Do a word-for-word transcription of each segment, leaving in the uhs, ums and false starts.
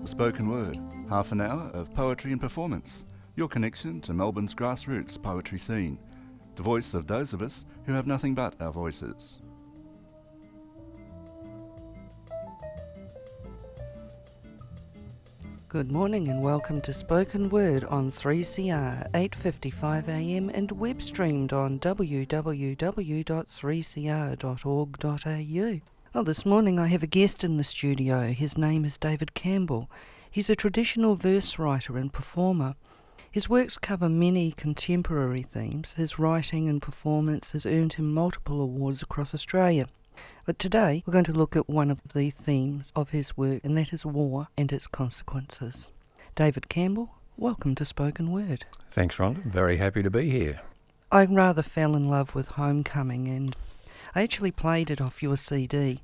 Spoken Word, half an hour of poetry and performance, your connection to Melbourne's grassroots poetry scene, the voice of those of us who have nothing but our voices. Good morning and welcome to Spoken Word on three C R, eight fifty-five a m and web streamed on w w w dot three c r dot org dot a u. Well, this morning I have a guest in the studio. His name is David Campbell. He's a traditional verse writer and performer. His works cover many contemporary themes. His writing and performance has earned him multiple awards across Australia. But today we're going to look at one of the themes of his work, and that is war and its consequences. David Campbell, welcome to Spoken Word. Thanks, Rhonda. Very happy to be here. I rather fell in love with Homecoming, and I actually played it off your C D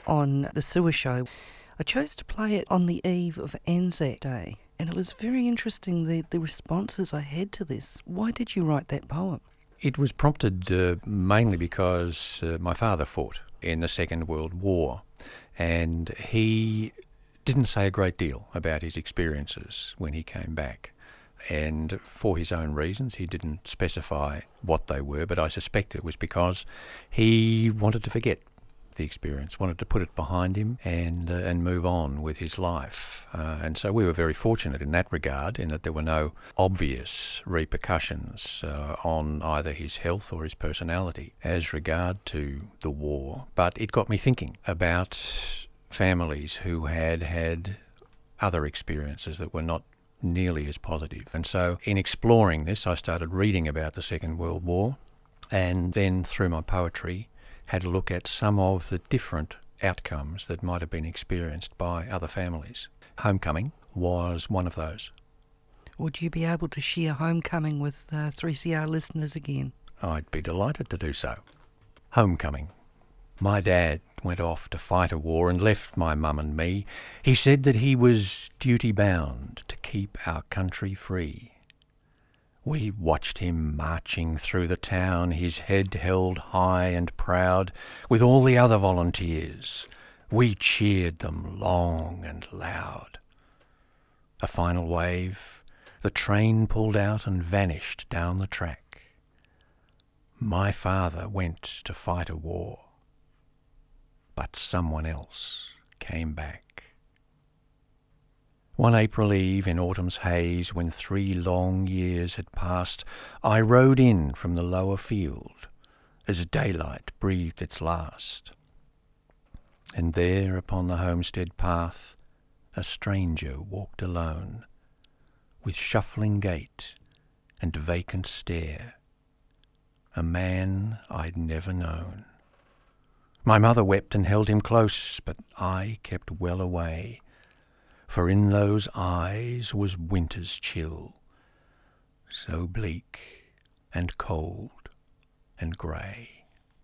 on the Sewer Show. I chose to play it on the eve of Anzac Day, and it was very interesting, the, the responses I had to this. Why did you write that poem? It was prompted uh, mainly because uh, my father fought in the Second World War, and he didn't say a great deal about his experiences when he came back. And for his own reasons, he didn't specify what they were, but I suspect it was because he wanted to forget the experience, wanted to put it behind him and uh, and move on with his life. Uh, and so we were very fortunate in that regard, in that there were no obvious repercussions uh, on either his health or his personality as regard to the war. But it got me thinking about families who had had other experiences that were not nearly as positive. And so in exploring this, I started reading about the Second World War, and then through my poetry had a look at some of the different outcomes that might have been experienced by other families. Homecoming was one of those. Would you be able to share Homecoming with uh, three C R listeners again? I'd be delighted to do so. Homecoming. My dad went off to fight a war and left my mum and me. He said that he was duty-bound to keep our country free. We watched him marching through the town, his head held high and proud, with all the other volunteers. We cheered them long and loud. A final wave, the train pulled out and vanished down the track. My father went to fight a war, but someone else came back. One April eve in autumn's haze, when three long years had passed, I rode in from the lower field as daylight breathed its last. And there upon the homestead path a stranger walked alone, with shuffling gait and vacant stare, a man I'd never known. My mother wept and held him close, but I kept well away, for in those eyes was winter's chill, so bleak and cold and grey.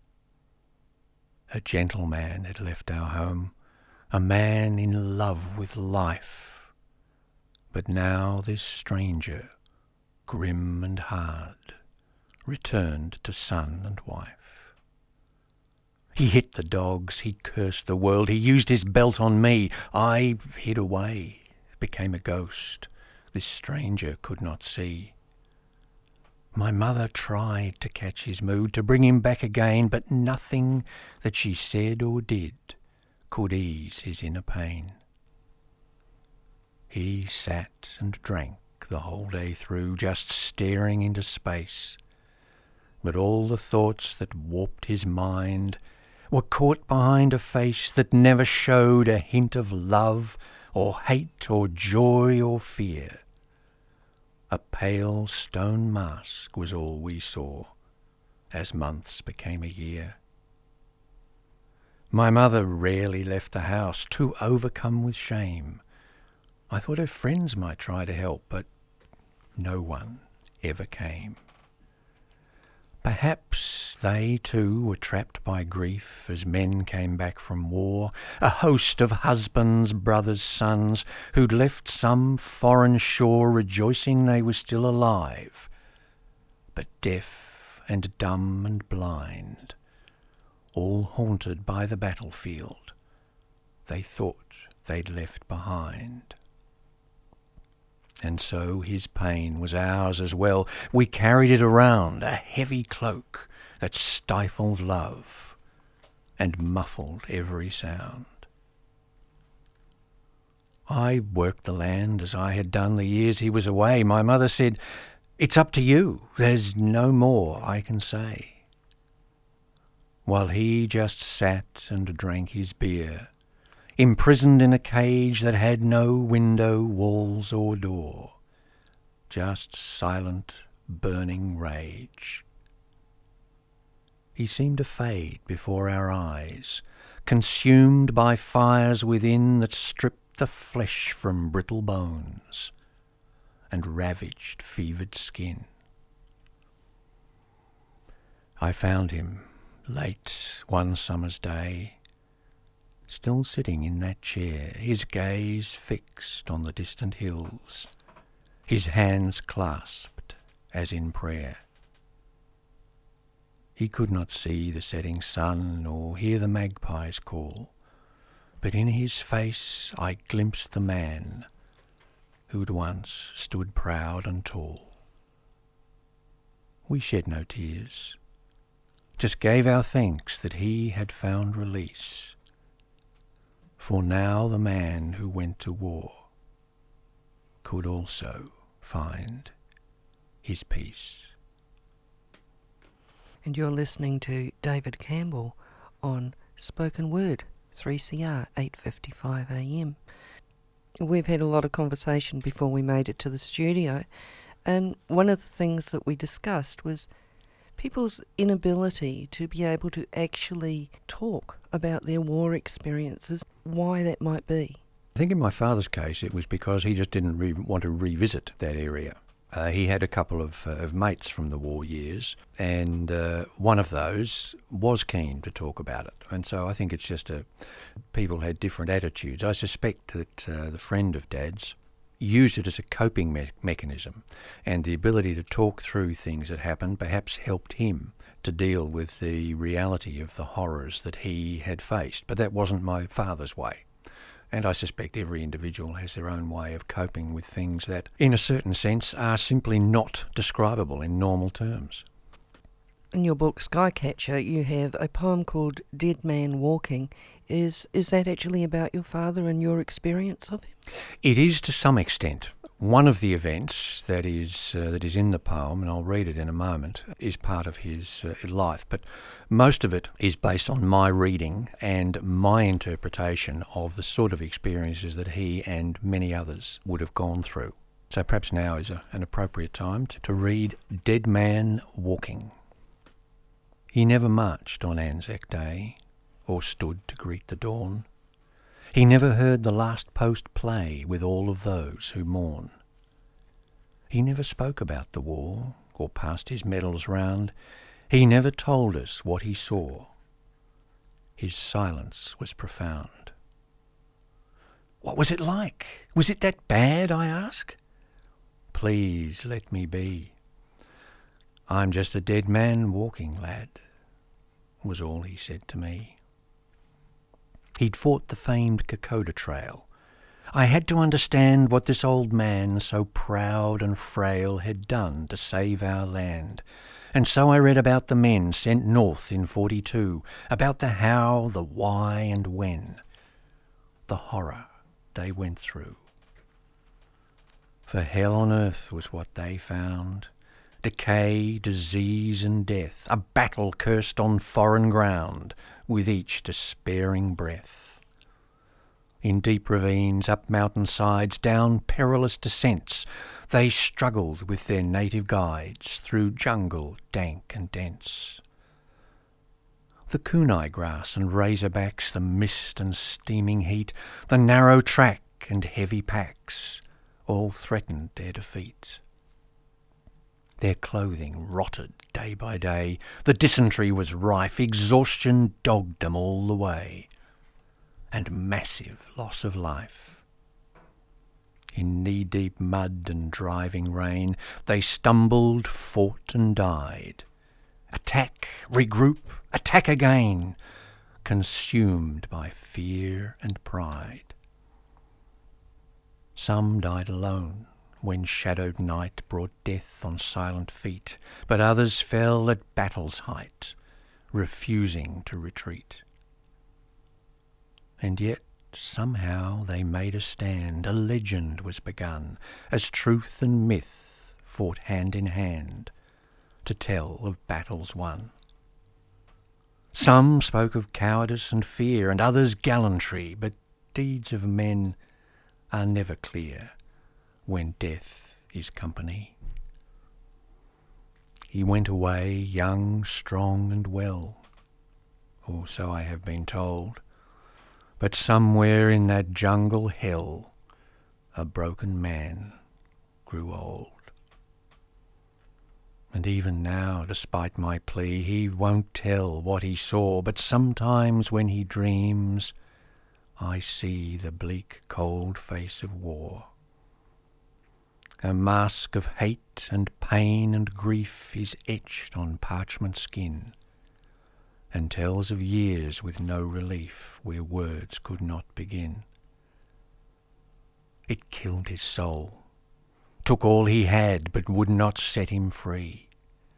A gentleman had left our home, a man in love with life, but now this stranger, grim and hard, returned to son and wife. He hit the dogs, he cursed the world, he used his belt on me. I hid away, became a ghost this stranger could not see. My mother tried to catch his mood, to bring him back again, but nothing that she said or did could ease his inner pain. He sat and drank the whole day through, just staring into space. But all the thoughts that warped his mind were caught behind a face that never showed a hint of love or hate or joy or fear. A pale stone mask was all we saw as months became a year. My mother rarely left the house, too overcome with shame. I thought her friends might try to help, but no one ever came. Perhaps they too were trapped by grief as men came back from war, a host of husbands, brothers, sons, who'd left some foreign shore rejoicing they were still alive, but deaf and dumb and blind, all haunted by the battlefield they thought they'd left behind. And so his pain was ours as well. We carried it around, a heavy cloak that stifled love and muffled every sound. I worked the land as I had done the years he was away. My mother said, "It's up to you. There's no more I can say." While he just sat and drank his beer, imprisoned in a cage that had no window, walls or door, just silent, burning rage. He seemed to fade before our eyes, consumed by fires within that stripped the flesh from brittle bones and ravaged fevered skin. I found him late one summer's day, still sitting in that chair, his gaze fixed on the distant hills, his hands clasped as in prayer. He could not see the setting sun nor hear the magpies call, but in his face I glimpsed the man who'd once stood proud and tall. We shed no tears, just gave our thanks that he had found release. For now the man who went to war could also find his peace. And you're listening to David Campbell on Spoken Word, three C R, eight fifty-five A M. We've had a lot of conversation before we made it to the studio, and one of the things that we discussed was people's inability to be able to actually talk about their war experiences, why that might be. I think in my father's case it was because he just didn't re- want to revisit that area. Uh, he had a couple of, uh, of mates from the war years, and uh, one of those was keen to talk about it. And so I think it's just a people had different attitudes. I suspect that uh, the friend of Dad's used it as a coping me- mechanism, and the ability to talk through things that happened perhaps helped him to deal with the reality of the horrors that he had faced. But that wasn't my father's way. And I suspect every individual has their own way of coping with things that, in a certain sense, are simply not describable in normal terms. In your book Skycatcher, you have a poem called Dead Man Walking. Is is that actually about your father and your experience of him? It is to some extent. One of the events that is uh, that is in the poem, and I'll read it in a moment, is part of his uh, life, but most of it is based on my reading and my interpretation of the sort of experiences that he and many others would have gone through. So perhaps now is a, an appropriate time to, to read Dead Man Walking. He never marched on Anzac Day or stood to greet the dawn. He never heard the last post play with all of those who mourn. He never spoke about the war or passed his medals round. He never told us what he saw. His silence was profound. What was it like? Was it that bad, I ask? Please let me be. I'm just a dead man walking, lad, was all he said to me. He'd fought the famed Kokoda Trail. I had to understand what this old man, so proud and frail, had done to save our land. And so I read about the men sent north in forty-two, about the how, the why and when, the horror they went through. For hell on earth was what they found. Decay, disease and death, a battle cursed on foreign ground, with each despairing breath. In deep ravines, up mountain sides, down perilous descents, they struggled with their native guides through jungle dank and dense. The kunai grass and razorbacks, the mist and steaming heat, the narrow track and heavy packs, all threatened their defeat. Their clothing rotted day by day, the dysentery was rife, exhaustion dogged them all the way, and massive loss of life. In knee-deep mud and driving rain, they stumbled, fought and died. Attack, regroup, attack again, consumed by fear and pride. Some died alone, when shadowed night brought death on silent feet, but others fell at battle's height, refusing to retreat. And yet somehow they made a stand, a legend was begun, as truth and myth fought hand in hand to tell of battles won. Some spoke of cowardice and fear, and others gallantry, but deeds of men are never clear when death is company. He went away young, strong and well, or so I have been told, but somewhere in that jungle hell a broken man grew old. And even now, despite my plea, he won't tell what he saw, but sometimes when he dreams, I see the bleak, cold face of war. A mask of hate and pain and grief is etched on parchment skin, and tells of years with no relief where words could not begin. It killed his soul, took all he had, but would not set him free.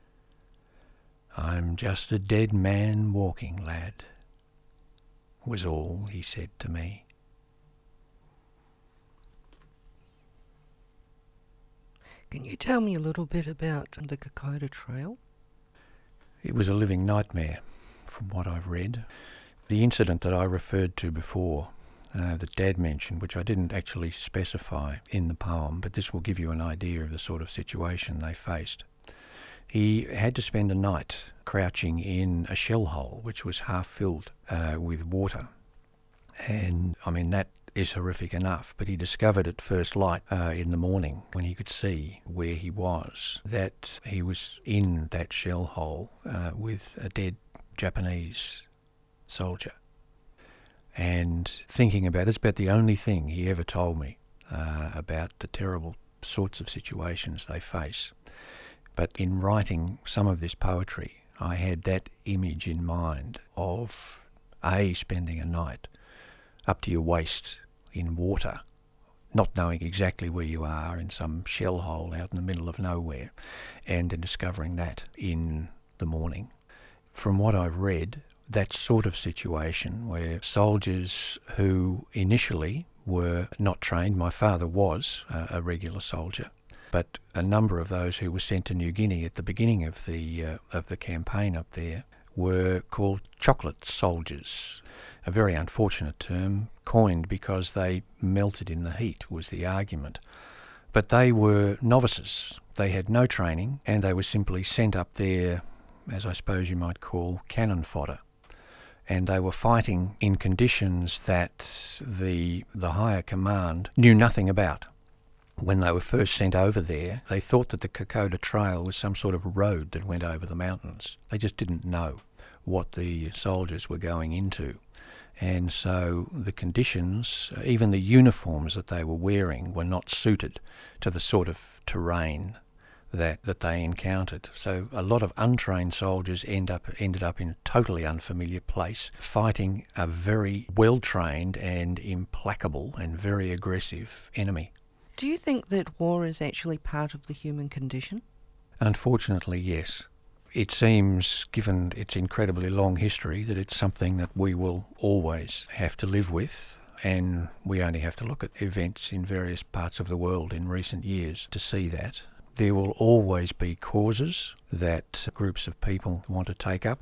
I'm just a dead man walking, lad, was all he said to me. Can you tell me a little bit about the Kokoda Trail? It was a living nightmare, from what I've read. The incident that I referred to before, uh, that Dad mentioned, which I didn't actually specify in the poem, but this will give you an idea of the sort of situation they faced. He had to spend a night crouching in a shell hole, which was half filled uh, with water. And, I mean, that is horrific enough, but he discovered at first light uh, in the morning, when he could see where he was, that he was in that shell hole uh, with a dead Japanese soldier. And thinking about it, it's about the only thing he ever told me uh, about the terrible sorts of situations they face. But in writing some of this poetry, I had that image in mind of A, spending a night up to your waist in water, not knowing exactly where you are in some shell hole out in the middle of nowhere, and then discovering that in the morning. From what I've read, that sort of situation where soldiers who initially were not trained, my father was uh, a regular soldier, but a number of those who were sent to New Guinea at the beginning of the uh, of the campaign up there were called chocolate soldiers, a very unfortunate term, coined because they melted in the heat, was the argument. But they were novices. They had no training, and they were simply sent up there, as I suppose you might call, cannon fodder. And they were fighting in conditions that the the higher command knew nothing about. When they were first sent over there, they thought that the Kokoda Trail was some sort of road that went over the mountains. They just didn't know what the soldiers were going into. And so the conditions, even the uniforms that they were wearing, were not suited to the sort of terrain that, that they encountered. So a lot of untrained soldiers end up ended up in a totally unfamiliar place, fighting a very well-trained and implacable and very aggressive enemy. Do you think that war is actually part of the human condition? Unfortunately, yes. It seems, given its incredibly long history, that it's something that we will always have to live with, and we only have to look at events in various parts of the world in recent years to see that. There will always be causes that groups of people want to take up,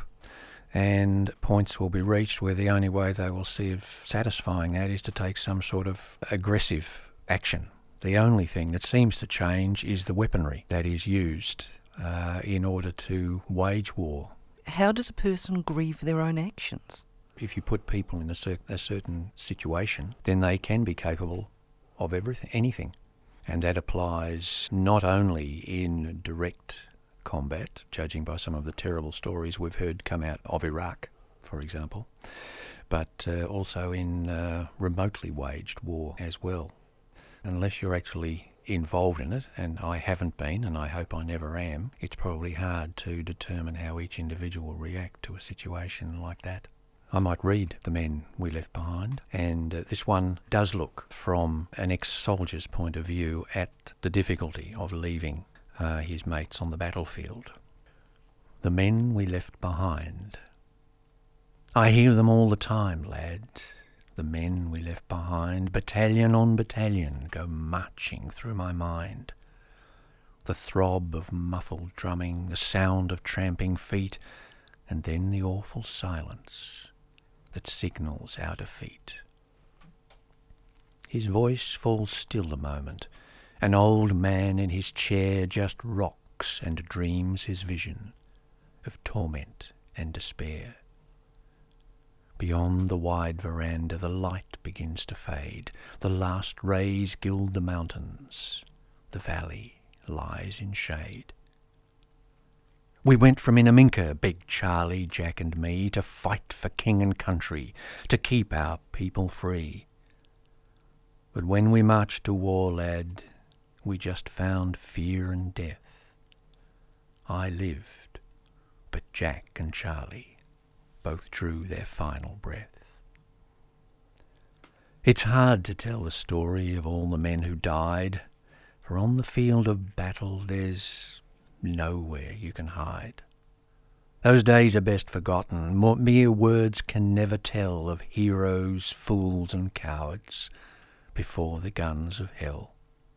and points will be reached where the only way they will see of satisfying that is to take some sort of aggressive action. The only thing that seems to change is the weaponry that is used uh, in order to wage war. How does a person grieve their own actions? If you put people in a, cer- a certain situation, then they can be capable of everything, anything. And that applies not only in direct combat, judging by some of the terrible stories we've heard come out of Iraq, for example, but uh, also in uh, remotely waged war as well. Unless you're actually involved in it, and I haven't been, and I hope I never am, it's probably hard to determine how each individual will react to a situation like that. I might read The Men We Left Behind, and uh, this one does look from an ex-soldier's point of view at the difficulty of leaving uh, his mates on the battlefield. The men we left behind. I hear them all the time, lad. The men we left behind, battalion on battalion, go marching through my mind. The throb of muffled drumming, the sound of tramping feet, and then the awful silence that signals our defeat. His voice falls still a moment. An old man in his chair just rocks and dreams his vision of torment and despair. Beyond the wide veranda the light begins to fade. The last rays gild the mountains. The valley lies in shade. We went from Inaminka, Big Charlie, Jack and me, to fight for king and country, to keep our people free. But when we marched to war, lad, we just found fear and death. I lived, but Jack and Charlie both drew their final breath. It's hard to tell the story of all the men who died, for on the field of battle there's nowhere you can hide. Those days are best forgotten. Mere words can never tell of heroes, fools and cowards before the guns of hell.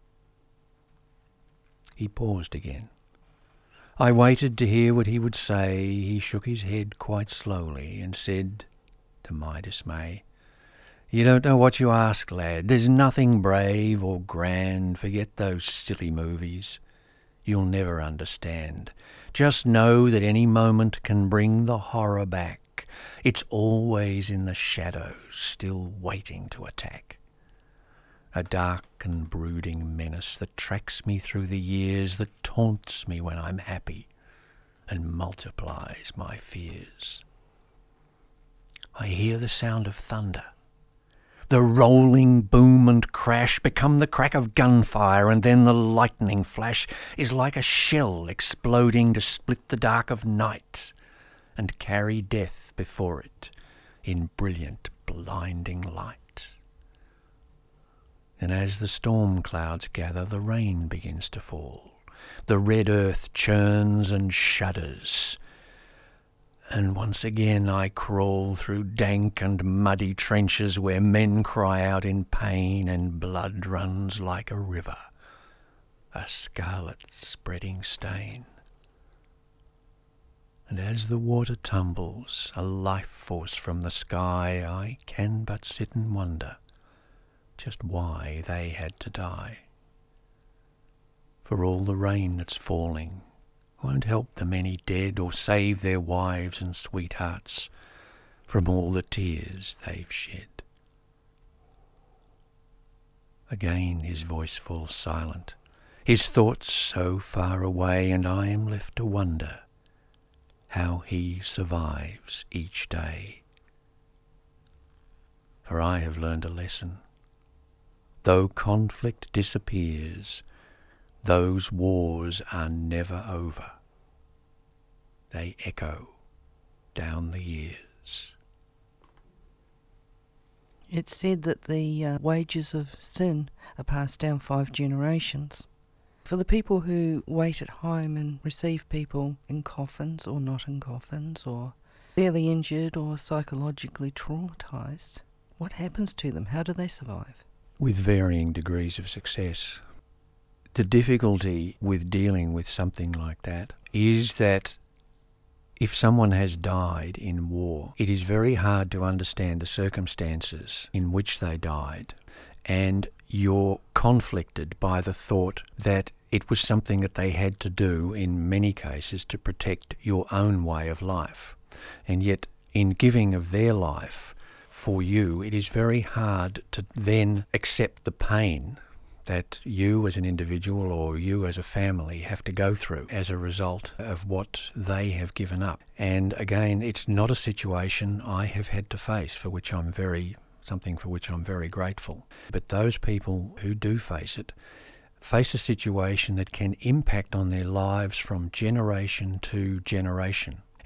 He paused again. I waited to hear what he would say. He shook his head quite slowly and said, to my dismay, "You don't know what you ask, lad. There's nothing brave or grand. Forget those silly movies. You'll never understand. Just know that any moment can bring the horror back. It's always in the shadows, still waiting to attack. A dark and brooding menace that tracks me through the years, that taunts me when I'm happy and multiplies my fears. I hear the sound of thunder. The rolling boom and crash become the crack of gunfire, and then the lightning flash is like a shell exploding to split the dark of night and carry death before it in brilliant, blinding light. And as the storm clouds gather, the rain begins to fall. The red earth churns and shudders. And once again I crawl through dank and muddy trenches where men cry out in pain and blood runs like a river, a scarlet spreading stain. And as the water tumbles, a life force from the sky, I can but sit and wonder just why they had to die. For all the rain that's falling won't help the many dead or save their wives and sweethearts from all the tears they've shed. Again his voice falls silent, his thoughts so far away, and I am left to wonder how he survives each day. For I have learned a lesson. Though conflict disappears, those wars are never over. They echo down the years. It's said that the uh, wages of sin are passed down five generations. For the people who wait at home and receive people in coffins or not in coffins, or barely injured or psychologically traumatised, what happens to them? How do they survive? With varying degrees of success. The difficulty with dealing with something like that is that if someone has died in war, it is very hard to understand the circumstances in which they died, and you're conflicted by the thought that it was something that they had to do in many cases to protect your own way of life. And yet, in giving of their life for you, it is very hard to then accept the pain that you as an individual or you as a family have to go through as a result of what they have given up. And again, it's not a situation I have had to face, for which I'm very, something for which I'm very grateful. But those people who do face it, face a situation that can impact on their lives from generation to generation.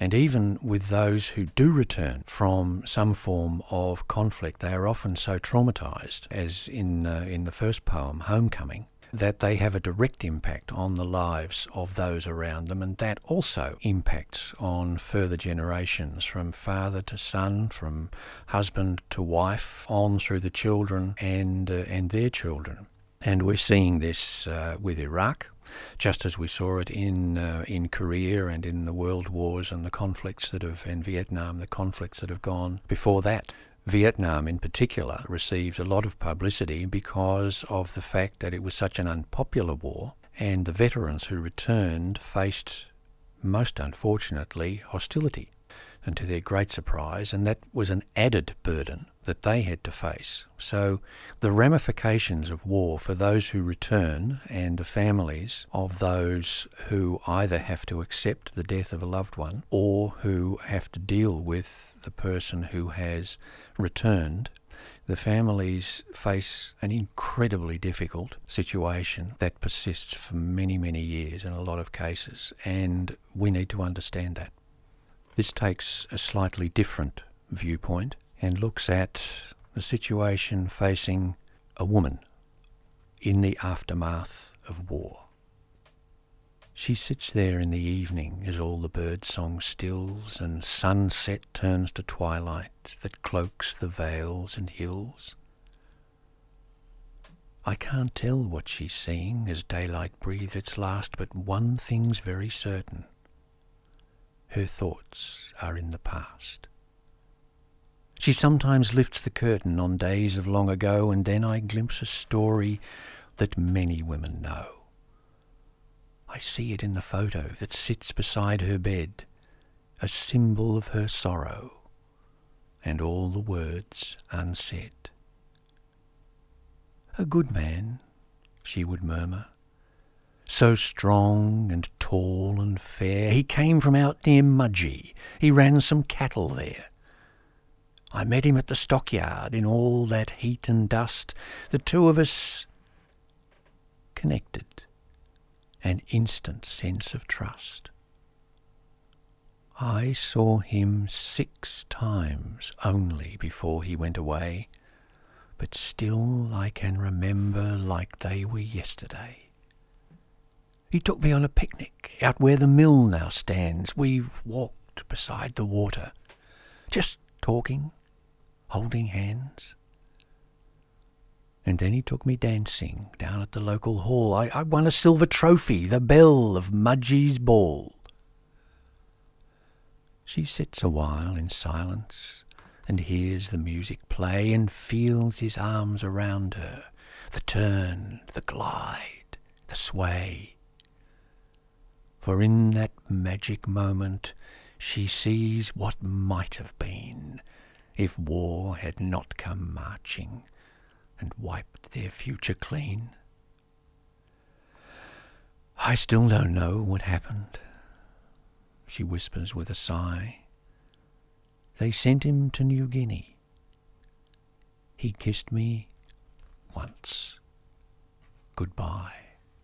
And even with those who do return from some form of conflict, they are often so traumatised, as in uh, in the first poem, Homecoming, that they have a direct impact on the lives of those around them, and that also impacts on further generations, from father to son, from husband to wife, on through the children and uh, and their children. And we're seeing this uh, with Iraq, just as we saw it in uh, in Korea and in the world wars and the conflicts that have, in Vietnam, the conflicts that have gone before that. Vietnam in particular received a lot of publicity because of the fact that it was such an unpopular war, and the veterans who returned faced, most unfortunately, hostility, and to their great surprise, and that was an added burden that they had to face. So the ramifications of war for those who return and the families of those who either have to accept the death of a loved one or who have to deal with the person who has returned, the families face an incredibly difficult situation that persists for many, many years in a lot of cases, and we need to understand that. This takes a slightly different viewpoint and looks at the situation facing a woman in the aftermath of war. She sits there in the evening as all the bird song stills and sunset turns to twilight that cloaks the vales and hills. I can't tell what she's seeing as daylight breathes its last, but one thing's very certain. Her thoughts are in the past. She sometimes lifts the curtain on days of long ago, and then I glimpse a story that many women know. I see it in the photo that sits beside her bed, a symbol of her sorrow, and all the words unsaid. "A good man," she would murmur, "so strong and tall and fair. He came from out near Mudgee. He ran some cattle there. I met him at the stockyard in all that heat and dust. The two of us connected, an instant sense of trust. I saw him six times only before he went away, but still I can remember like they were yesterday. He took me on a picnic out where the mill now stands. We walked beside the water, just talking, holding hands. And then he took me dancing down at the local hall. I, I won a silver trophy, the belle of Mudgee's ball." She sits a while in silence and hears the music play and feels his arms around her, the turn, the glide, the sway. For in that magic moment she sees what might have been if war had not come marching and wiped their future clean. "I still don't know what happened," she whispers with a sigh. "They sent him to New Guinea. He kissed me once. Goodbye.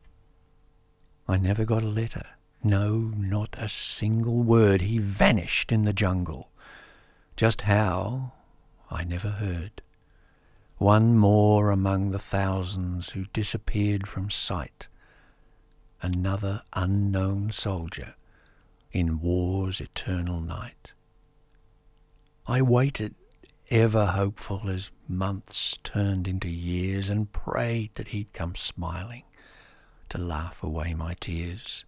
I never got a letter. No, not a single word. He vanished in the jungle. Just how, I never heard. One more among the thousands who disappeared from sight. Another unknown soldier in war's eternal night. I waited, ever hopeful as months turned into years, and prayed that he'd come smiling to laugh away my tears.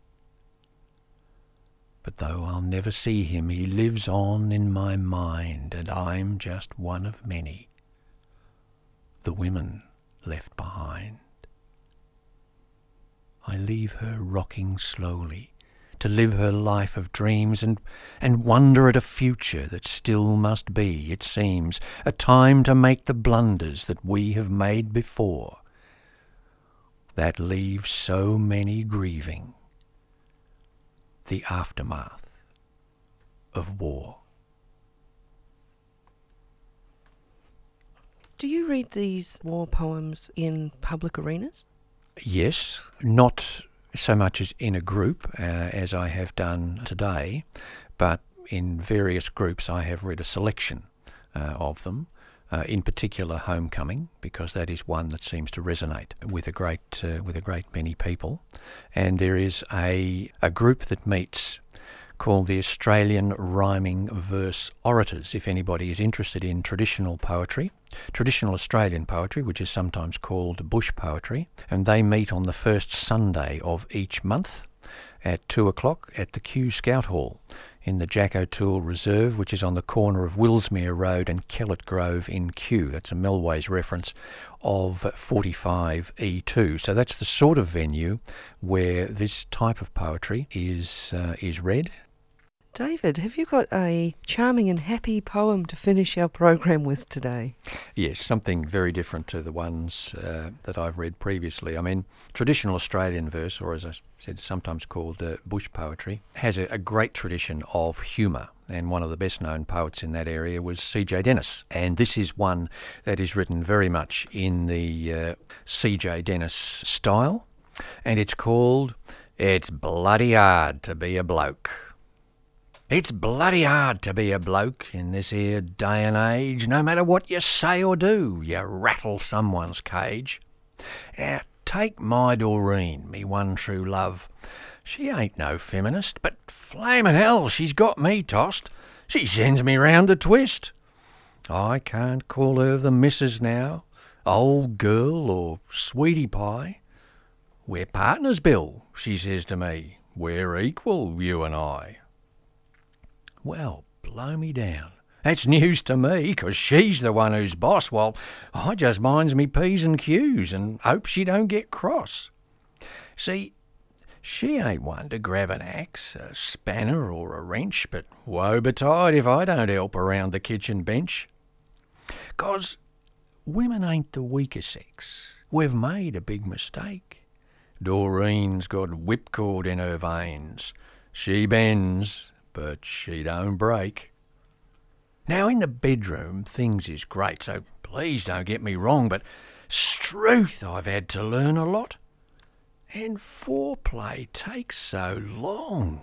But though I'll never see him, he lives on in my mind, and I'm just one of many, the women left behind. I leave her rocking slowly to live her life of dreams and, and wonder at a future that still must be, it seems, a time to make the blunders that we have made before, that leaves so many grieving, the aftermath of war. Do you read these war poems in public arenas? Yes, not so much as in a group uh, as I have done today, but in various groups I have read a selection uh, of them. Uh, in particular, Homecoming, because that is one that seems to resonate with a great uh, with a great many people. And there is a a group that meets called the Australian Rhyming Verse Orators, if anybody is interested in traditional poetry, traditional Australian poetry, which is sometimes called bush poetry. And they meet on the first Sunday of each month at two o'clock at the Kew Scout Hall in the Jack O'Toole Reserve, which is on the corner of Willsmere Road and Kellett Grove in Kew. That's a Melways reference of forty-five E two. So that's the sort of venue where this type of poetry is uh, is read. David, have you got a charming and happy poem to finish our program with today? Yes, something very different to the ones uh, that I've read previously. I mean, traditional Australian verse, or as I said, sometimes called uh, bush poetry, has a, a great tradition of humour. And one of the best-known poets in that area was C J Dennis. And this is one that is written very much in the uh, C J Dennis style. And it's called, It's Bloody Hard to Be a Bloke. It's bloody hard to be a bloke in this here day and age. No matter what you say or do, you rattle someone's cage. Now, take my Doreen, me one true love. She ain't no feminist, but flamin' hell, she's got me tossed. She sends me round the twist. I can't call her the missus now, old girl or sweetie pie. We're partners, Bill, she says to me. We're equal, you and I. Well, blow me down. That's news to me, 'cause she's the one who's boss, while I just minds me P's and Q's and hope she don't get cross. See, she ain't one to grab an axe, a spanner or a wrench, but woe betide if I don't help around the kitchen bench. 'Cause women ain't the weaker sex. We've made a big mistake. Doreen's got whipcord in her veins. She bends, but she don't break. Now in the bedroom things is great, so please don't get me wrong, but struth I've had to learn a lot. And foreplay takes so long.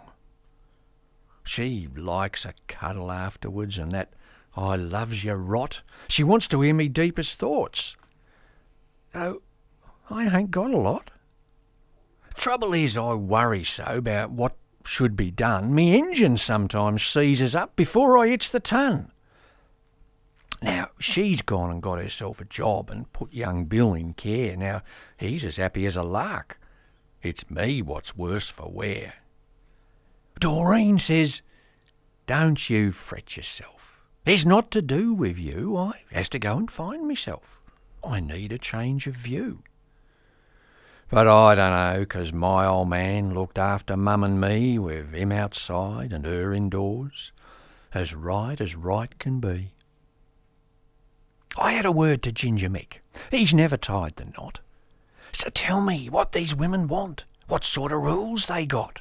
She likes a cuddle afterwards and that I loves you rot. She wants to hear me deepest thoughts. Though I ain't got a lot. Trouble is I worry so about what should be done, me engine sometimes seizes up before I hits the ton. Now, she's gone and got herself a job and put young Bill in care. Now, he's as happy as a lark. It's me what's worse for wear. Doreen says, don't you fret yourself. It's not to do with you. I has to go and find myself. I need a change of view. But I don't know, 'cause my old man looked after Mum and me with him outside and her indoors, as right as right can be. I had a word to Ginger Mick. He's never tied the knot. So tell me what these women want, what sort of rules they got.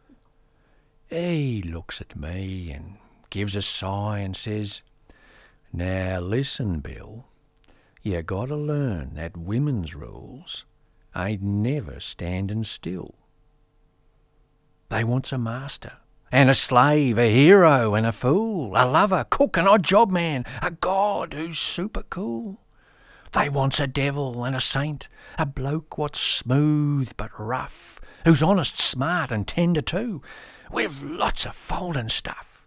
He looks at me and gives a sigh and says, now listen, Bill, you gotta learn that women's rules ain't never standing still. They wants a master and a slave, a hero and a fool, a lover, cook and odd job man, a god who's super cool. They wants a devil and a saint, a bloke what's smooth but rough, who's honest, smart and tender too, with lots of folding stuff.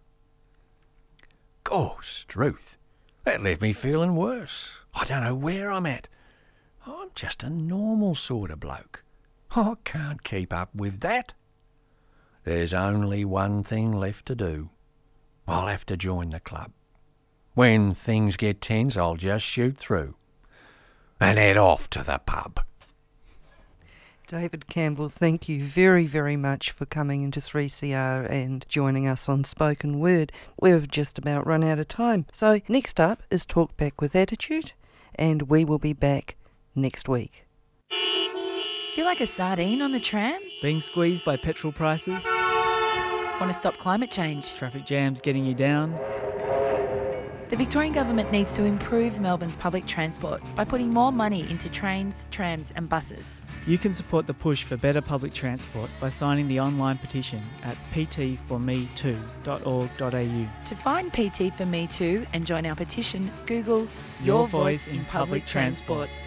Gosh, truth, that left me feeling worse. I don't know where I'm at. I'm just a normal sort of bloke. I can't keep up with that. There's only one thing left to do. I'll have to join the club. When things get tense, I'll just shoot through and head off to the pub. David Campbell, thank you very, very much for coming into three C R and joining us on Spoken Word. We've just about run out of time. So next up is Talk Back with Attitude, and we will be back next week. Feel like a sardine on the tram? Being squeezed by petrol prices? Want to stop climate change? Traffic jams getting you down? The Victorian Government needs to improve Melbourne's public transport by putting more money into trains, trams and buses. You can support the push for better public transport by signing the online petition at p t for me too dot org dot a u. To find P T for Me Too and join our petition, Google Your, Voice in Public Transport.